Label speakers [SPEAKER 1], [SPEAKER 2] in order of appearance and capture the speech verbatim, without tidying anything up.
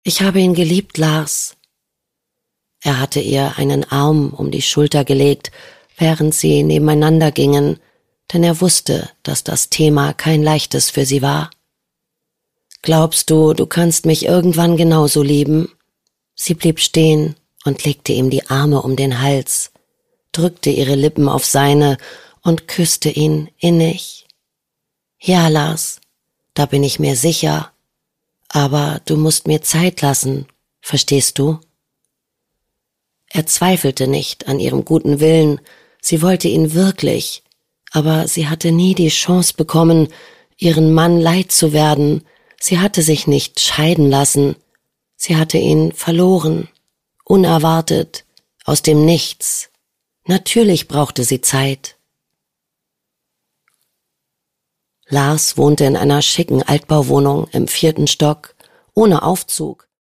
[SPEAKER 1] Ich habe ihn geliebt, Lars. Er hatte ihr einen Arm um die Schulter gelegt, während sie nebeneinander gingen, denn er wusste, dass das Thema kein leichtes für sie war. »Glaubst du, du kannst mich irgendwann genauso lieben?« Sie blieb stehen und legte ihm die Arme um den Hals, drückte ihre Lippen auf seine und küsste ihn innig. »Ja, Lars, da bin ich mir sicher. Aber du musst mir Zeit lassen, verstehst du?« Er zweifelte nicht an ihrem guten Willen, sie wollte ihn wirklich, aber sie hatte nie die Chance bekommen, ihren Mann leid zu werden. Sie hatte sich nicht scheiden lassen. Sie hatte ihn verloren, unerwartet, aus dem Nichts. Natürlich brauchte sie Zeit. Lars wohnte in einer schicken Altbauwohnung im vierten Stock, ohne Aufzug.